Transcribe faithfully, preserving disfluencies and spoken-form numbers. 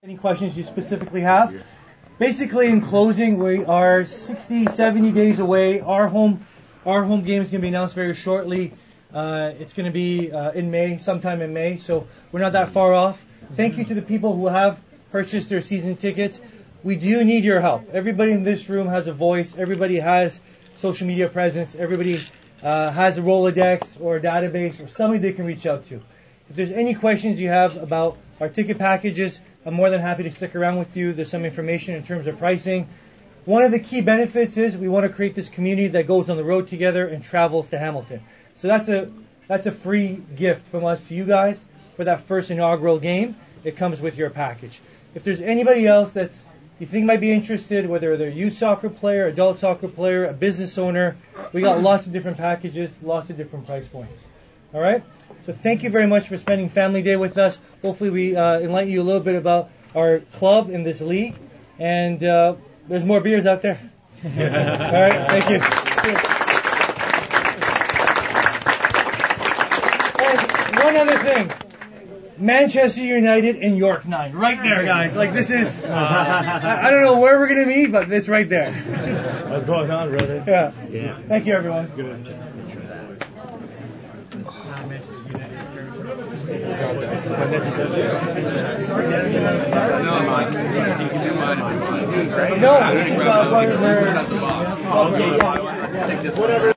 Any questions you specifically have? Basically, in closing, we are sixty, seventy days away. Our home, our home game is going to be announced very shortly. Uh, it's going to be uh, in May, sometime in May, so we're not that far off. Thank you to the people who have purchased their season tickets. We do need your help. Everybody in this room has a voice. Everybody has social media presence. Everybody uh, has a Rolodex or a database or somebody they can reach out to. If there's any questions you have about our ticket packages, I'm more than happy to stick around with you. There's some information in terms of pricing. One of the key benefits is we want to create this community that goes on the road together and travels to Hamilton. So that's a that's a free gift from us to you guys for that first inaugural game. It comes with your package. If there's anybody else that's you think might be interested, whether they're a youth soccer player, adult soccer player, a business owner, we got lots of different packages, lots of different price points. All right? So thank you very much for spending Family Day with us. Hopefully we uh, enlighten you a little bit about our club in this league. And uh, there's more beers out there. All right? Thank you. And one other thing. Manchester United and York nine. Right there, guys. Like, this is... Uh, I, I don't know where we're going to meet, but it's right there. What's going on, brother? Yeah. Yeah. Thank you, everyone. Good. No, this is uh, where, where, okay, yeah, yeah, yeah.